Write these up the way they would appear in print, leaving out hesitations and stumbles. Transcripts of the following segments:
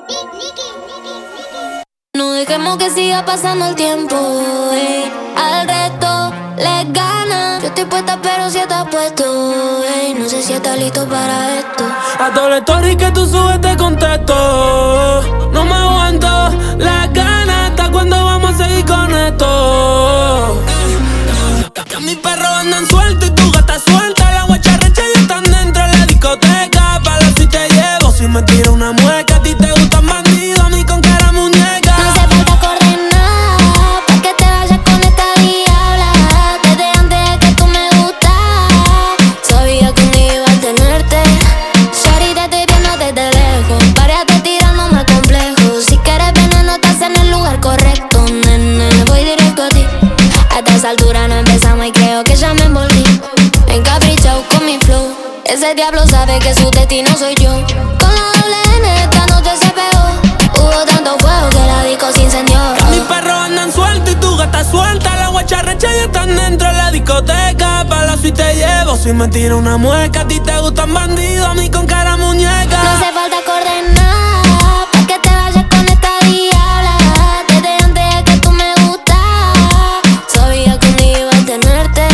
No dejemos que siga pasando el tiempo, ey. Al resto les gana. Yo estoy puesta pero si estás puesto, ey. No sé si estás listo para esto. A todas las stories que tú subes te contesto. No me aguanto las ganas. ¿Hasta cuándo vamos a seguir con esto? Que mis perros andan sueltos y tu gata suelta. La guacharrecha ya están dentro de la discoteca. Pa' la si te llevo, si me tiro una mueca. A ti te gustan bandidos, a mí con cara muñeca. No hace falta coordenar pa' que te vayas con esta diabla. Desde antes de que tú me gustas, sabía que un día iba a tenerte. Shawty, te estoy viendo desde lejos. Párate tirándome al complejo. Si quieres veneno, estás en el lugar correcto, nene. Voy directo a ti. A esta altura no empezamos y creo que ya me envolví. Encaprichado con mi flow. Ese diablo sabe que su destino soy yo. Con la doble N esta noche se pegó. Hubo tanto fuego que la disco se incendió. Que mis perros andan sueltos y tu gata suelta. La guacharrecha ya están dentro de la discoteca. Pa' la suite te llevo, si me tiro una mueca. A ti te gustan bandidos, a mí con cara muñeca. No hace falta coordenar pa' que te vayas con esta diabla. Desde antes de que tú me gustas, sabía que un día iba a tenerte.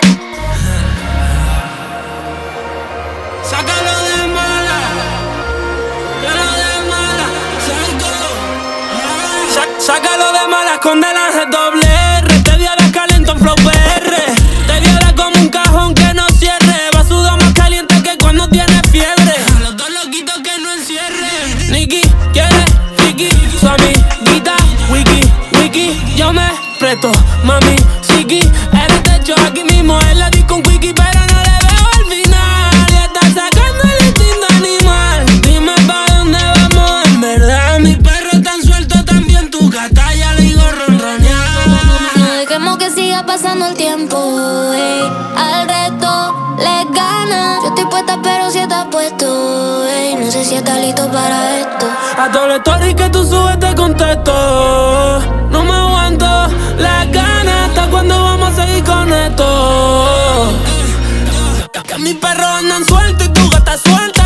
Sácalo de mala, sácalo de mala, sácalo de mala, escóndela de doble R. Te diera calentón flow PR. Te diera como un cajón que no cierre. Va sudar más caliente que cuando tienes fiebre. A los dos loquitos que no encierren. Nicky quiere Fiki, su amiguita Wiki, Wiki. Yo me presto, mami, Siki. Eres techo aquí mismo en la disco con Quickie, pero no le veo al final. Y está sacando el instinto animal. Dime pa' dónde vamos, en verdad. Mis perros están sueltos, también tu gata ya le digo ronronear. No dejemos que siga pasando el tiempo, ey. Al resto les gana. Yo estoy puesta pero si estás puesto, ey. No sé si estás listo para esto. A todas las stories que tú subes te contesto. No me aguanto las ganas. ¿Hasta cuándo vamos a seguir con esto? Que mis perros andan sueltos y tu gata suelta.